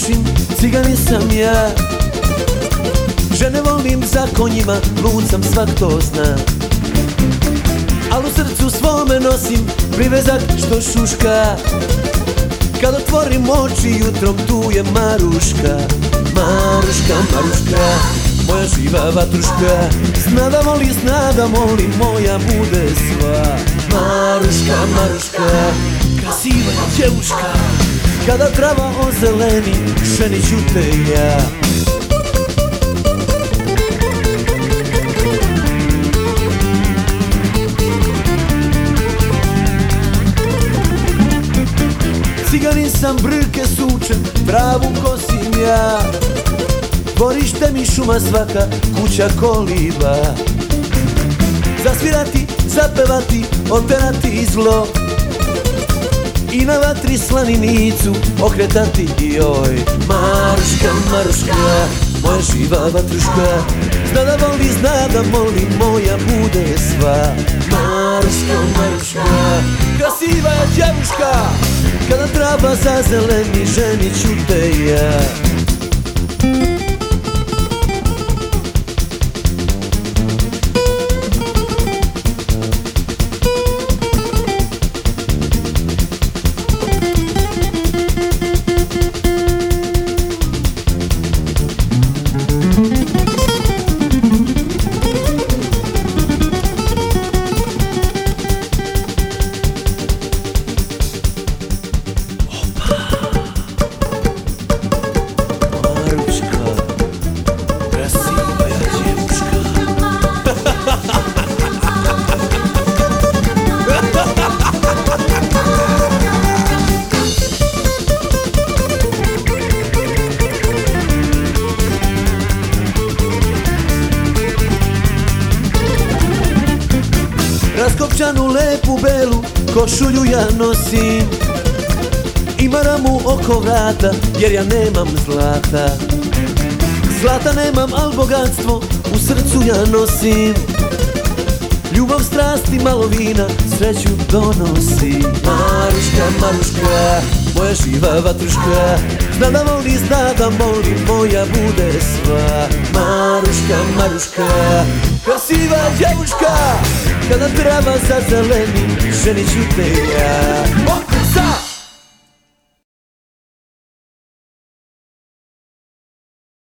način, ciganin sam ja. Žene volim za konjima, lud sam, svak to zna. Al u srcu svome nosim privezak što šuška. Kad otvorim oči jutrom, tu je Maruška. Maruška, Maruška, moja živa vatruška. Zna da moli, moja bude sva. Maruška, Maruška, krasiva je djevuška. Kada trava ozeleni, ženit ću te ja. Ciganin sam, brke sučem, travu kosim ja. Dvorište mi šuma svaka, kuća koliba. Zasvirati, zapevati, oterati zlo. I na vatri slaninicu okretati joj. Maruška, Maruška, moja živa vatruška. Zna da moli, moja bude sva. Maruška, Maruška, krasiva je djevuška. Kada trava zazeleni, ženit ću te ja. Raskopčanu lepu belu košulju ja nosim. I maramu oko vrata jer ja nemam zlata. Zlata nemam, al bogatstvo u srcu ja nosim. Ljubav, strasti, malo vina, sreću donosi. Maruška, Maruška, moja živa vatruška. Zna da moli, moja bude sva. Maruška, Maruška, krasiva djevuška. Kada trava zazeleni, ženit ću te ja.